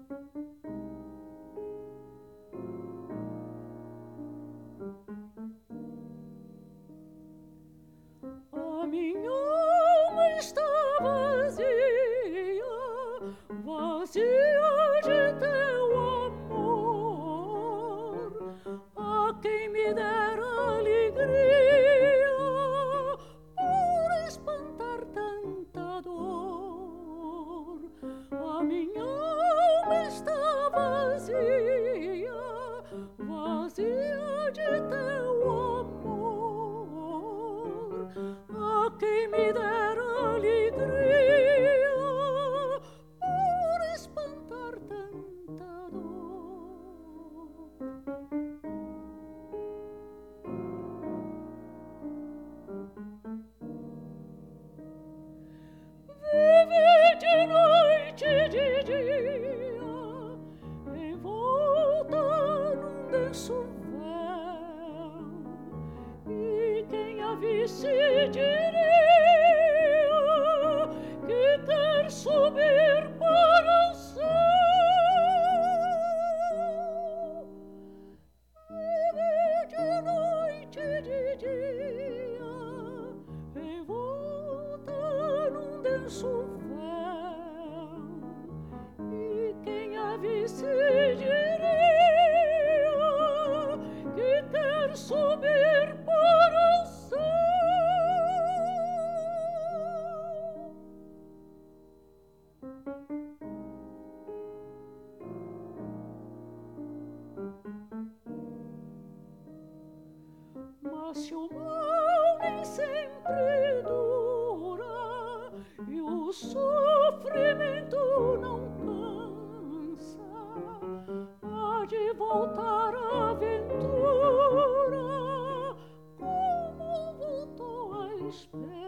A minha alma está vazia, vazia de teu amor. A quem me dera alegria por espantar tanta dor. A minha alma está vazia, vazia de teu amor. A quem me dera alegria por espantar tanta dor. Vive de noite e de dia, envolta num denso véu, e quem a visse diria que quer subir para o céu. Vive de noite e de dia, envolta num denso véu, e quem a visse diria que quer subir para o céu. Mas se o mal nem sempre dura e o sofrimento não cansa, há de voltar a aventura como voltou a esperança.